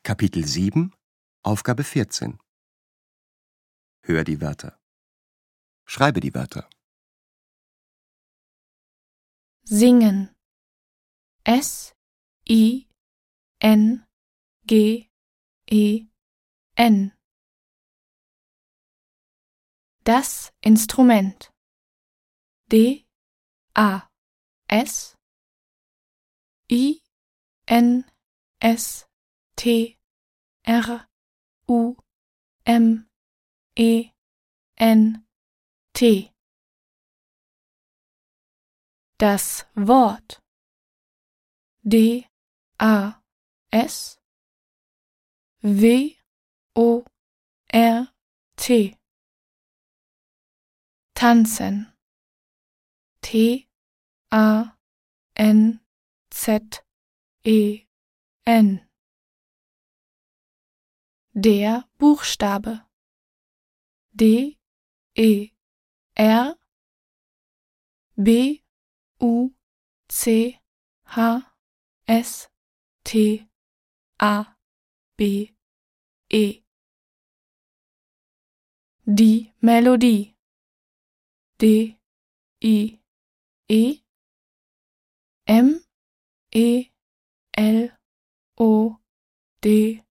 Kapitel 7, Aufgabe 14. Hör die Wörter. Schreibe die Wörter. Singen. S-I-N-G-E-N. Das Instrument. D-A-S-I-N-S-T-R-U-M-E-N-T. Das Wort. D-A-S-W-O-R-T. Tanzen. T-A-N-Z-E-N. Der Buchstabe. D-E-R-B-U-C-H-S-T-A-B-E. Die Melodie. D-I-E-M-E-L-O-D